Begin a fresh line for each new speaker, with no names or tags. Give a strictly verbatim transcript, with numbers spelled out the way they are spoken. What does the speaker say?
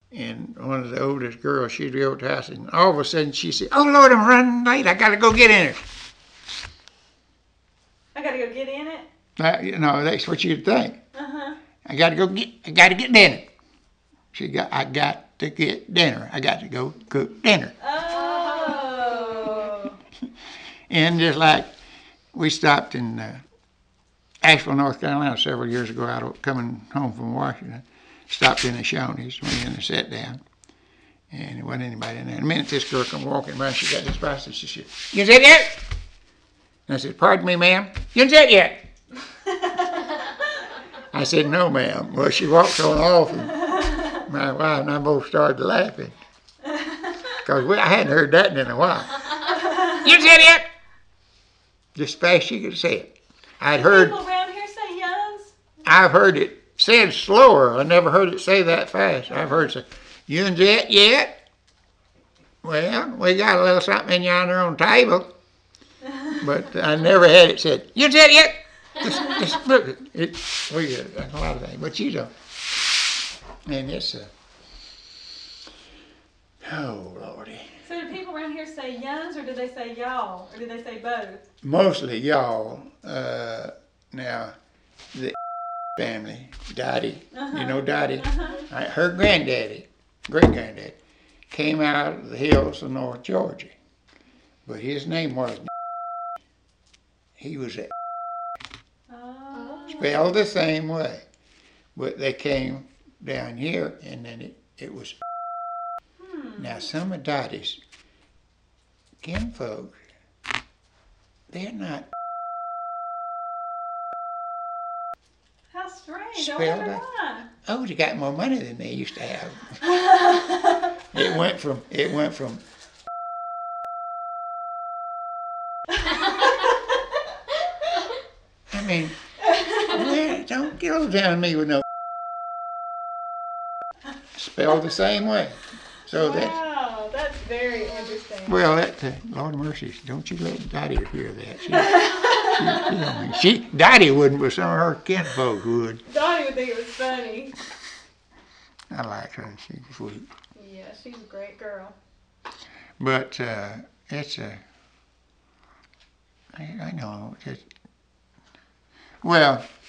And one of the oldest girls, she'd be over at the house, and all of a sudden she said, "Oh Lord, I'm running late. I got to go get in it."
I got to go get in it.
That, you know, that's what you'd think.
Uh huh.
I got to go get. I got to get dinner. She got. I got to get dinner. I got to go cook dinner.
Oh.
And just like we stopped in uh, Asheville, North Carolina, several years ago, out coming home from Washington. Stopped in the Shoney's, went in and sat down, and there wasn't anybody in there. In a minute, this girl come walking around. She got this bicycle. She said, "You sat yet?" And I said, "Pardon me, ma'am. You sat yet?" I said, "No, ma'am." Well, she walked on off, and my wife and I both started laughing because I hadn't heard that in a while. "You sat yet?" Just as fast as she could say it. I'd heard.
People around here say "Yuns."
I've heard it said slower. I never heard it say that fast. I've heard it say, "You and Jet yet?" Well, we got a little something in yonder on the table. But I never had it said, "You Jet yet?" Just, just look at it. We get a lot of things, but you don't. And it's a, oh, Lordy.
So do people around here say "Yuns" or do they say "y'all" or do they say both?
Mostly y'all. Uh, now, the family, Dottie,
Uh-huh.
you know Dottie?
Uh-huh.
Her granddaddy, great-granddaddy, came out of the hills of North Georgia. But his name was he was a
Oh.
spelled the same way. But they came down here and then it, it was
Hmm.
now some of Dottie's kinfolk, they're not
How strange. I
spelled
wonder
out.
why.
Oh, they got more money than they used to have. It went from it went from I mean, well, don't go down me with no spelled the same way. So that
Wow, that's very interesting.
well, that uh, Lord mercy, don't you let Dottie hear that. She, she, you know, she Dottie wouldn't, but some of her kinfolk would.
Donnie would think it was funny.
I like her. She's sweet.
Yeah, she's a great girl.
But uh, it's a. I, I know. It's, well,